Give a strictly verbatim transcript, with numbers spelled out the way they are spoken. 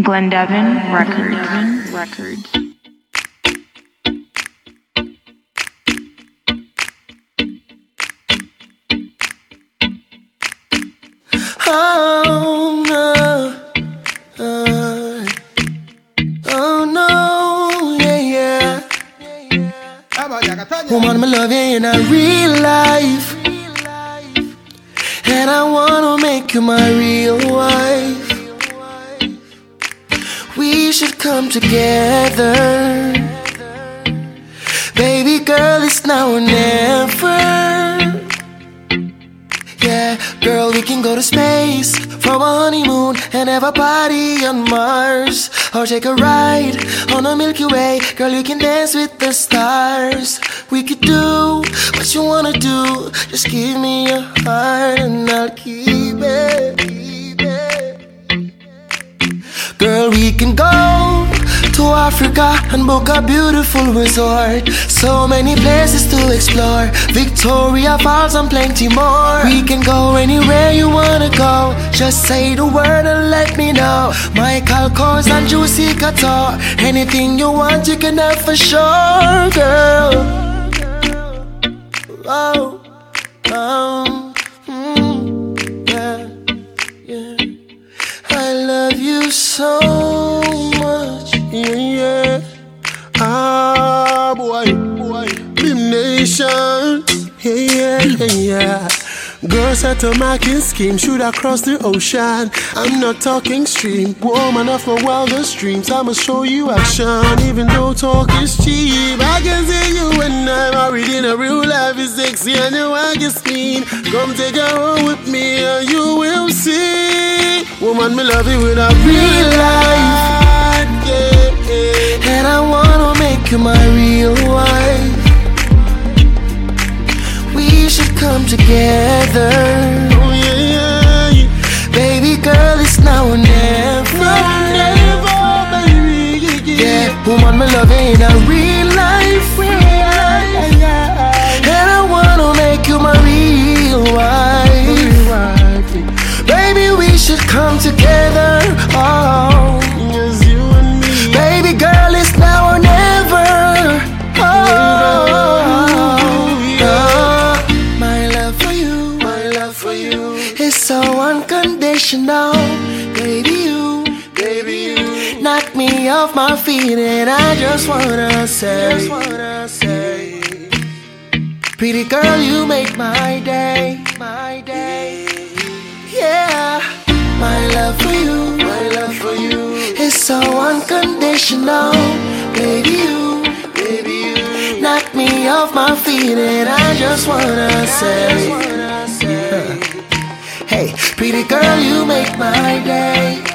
Glendevin Records. Records. Oh no, uh, oh no, yeah, yeah. Woman, me love you in a real life, and I wanna make you my real wife. We should come together, baby girl, it's now or never. Yeah, girl, we can go to space for a honeymoon and have a party on Mars, or take a ride on the Milky Way. Girl, you can dance with the stars. We could do what you wanna do. Just give me your heart and I'll keep it, keep it. Girl, we can go to Africa and book a beautiful resort. So many places to explore, Victoria Falls and plenty more. We can go anywhere you wanna go. Just say the word and let me know. Michael Kors and Juicy Couture. Anything you want you can have for sure, girl. Oh, oh, mm, yeah, yeah. I love you so much, yeah, yeah. Ah, boy, boy, Bim Nation, yeah, yeah, yeah. Girls set a marking scheme, shoot across the ocean. I'm not talking stream, woman of my wildest dreams. I'ma show you action, even though talk is cheap. I can see you when I'm married in a real life is sexy and you want to spin. Come take a run with me and you will see. Woman, me love you in a real life, yeah, yeah. And I wanna make you my real wife. We should come together. Oh yeah, yeah, yeah. Baby girl, it's now or never. Never, baby, yeah, yeah. Yeah, woman, me love you in a real life, real life, yeah. And I wanna make you my real wife. Baby, we should come together. Oh, yes, you and me. Baby girl, it's now or never. Oh, yeah. My love for you, my love for you is so unconditional. Baby, you, baby, you knock me off my feet, and I just wanna say, just wanna say, pretty girl, you make my day, my day. Yeah, my love for you, my love for you is so unconditional. Baby, you, baby, you knock me off my feet, and I just wanna say, hey, pretty girl, you make my day.